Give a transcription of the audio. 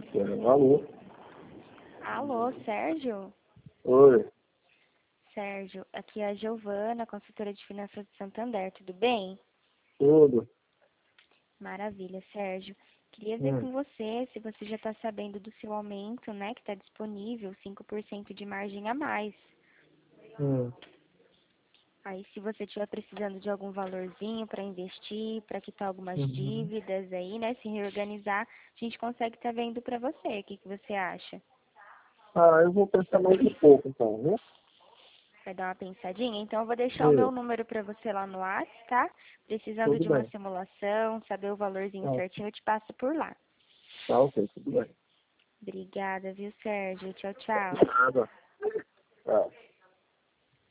Alô? Alô, Sérgio? Oi, Sérgio, aqui é a Giovana, consultora de finanças de Santander, tudo bem? tudo? Maravilha, Sérgio. Queria ver com você se você já está sabendo do seu aumento, né, que está disponível, 5% de margem a mais. Hum, Aí, se você estiver precisando de algum valorzinho para investir, para quitar algumas uhum. dívidas aí, né, se reorganizar, a gente consegue estar vendo para você. O que que você acha? Eu vou pensar mais um pouco, então, viu? Vai dar uma pensadinha? Então, eu vou deixar o meu Sim, número para você lá no WhatsApp, tá? Precisando tudo de uma bem. simulação, saber o valorzinho Ah, certinho, eu te passo por lá. tá ok, tudo bem. Obrigada, viu, Sérgio? Tchau, tchau. Nada. Tá.